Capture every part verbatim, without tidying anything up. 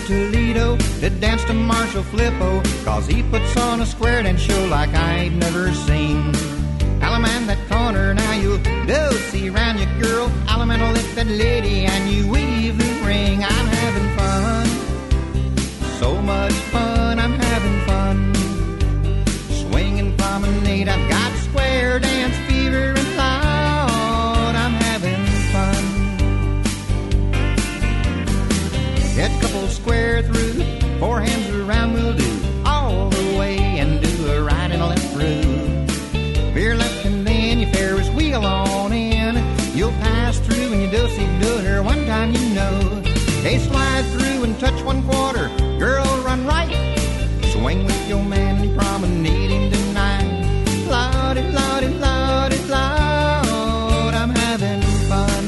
Toledo to dance to Marshall Flippo, cause he puts on a square dance show like I ain't never seen. Alaman that corner, now you'll go see round your girl. Alaman will lift that lady and you weave the ring. I'm having fun, so much fun, I'm having fun. Swing and promenade, I've got square dance fever and Lord, I'm having fun. Head couple square through, four hands around we'll do, all the way and do a right and a left through. Veer left and then you Ferris wheel on in. You'll pass through and you do-see-do her one time you know. They slide through and touch one quarter, girl run right. Swing with your man and promenade him tonight. Lordy, lordy, lordy, lord, I'm having fun.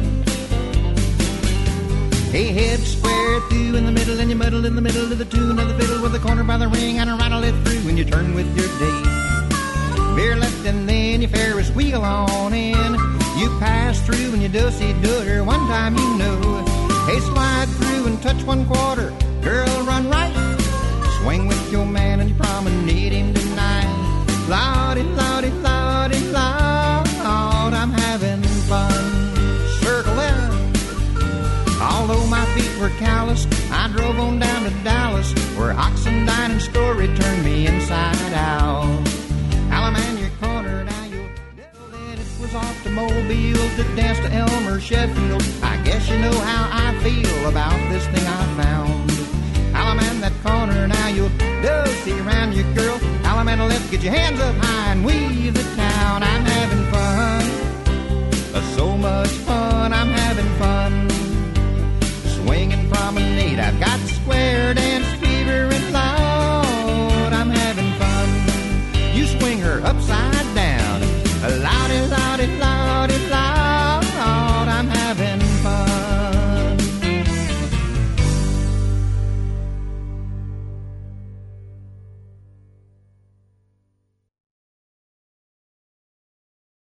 Hey, head square through in the middle and you muddle in the middle of the tune of the fiddle with a corner by the ring and a rattle it through and you turn with your date. Veer left and then you Ferris wheel on in. You pass through and you do-see-do her one time you know. Hey, slide through and touch one quarter, girl run right. Swing with your man and you promenade him tonight. Lordy, lordy, lordy, lord, I'm having fun. Circle left. Although my feet were calloused, I drove on down to Dallas, where Oxendine and Story turned me inside out. Alaman, your corner, now you'll then it was off to Mobile to dance to Elmer Sheffield. I guess you know how I feel about this thing I found. Alaman, that corner, now you'll do see around your girl. Alaman, left, get your hands up high and weave the town. I'm